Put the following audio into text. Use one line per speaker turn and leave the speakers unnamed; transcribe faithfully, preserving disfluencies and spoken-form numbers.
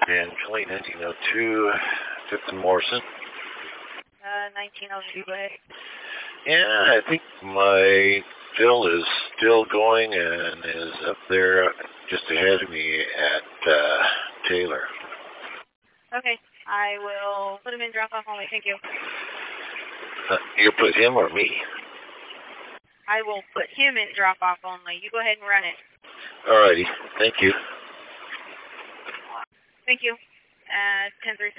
And Kelly, nineteen oh two, fifth and Morrison.
Uh, nineteen oh two, go ahead.
Yeah, I think my fill is still going and is up there just ahead of me at uh, Taylor.
Okay, I will put him in drop-off only. Thank you.
Uh, you put him or me?
I will put him in drop-off only. You go ahead and run it.
Alrighty, thank you.
Thank you. Uh, ten three.